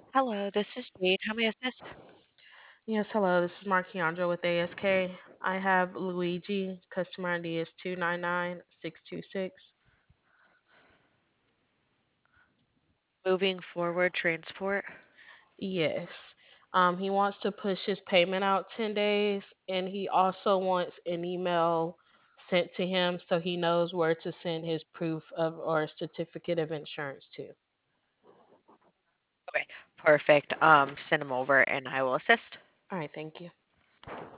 Hello, this is Jade. How may I assist? Yes, hello. This is Markiandra with ASK. I have Luigi. Customer ID is 299626. Moving forward, transport. Yes. He wants to push his payment out 10 days, and he also wants an email sent to him so he knows where to send his proof of or certificate of insurance to. Okay, perfect. Send them over and I will assist. All right, thank you.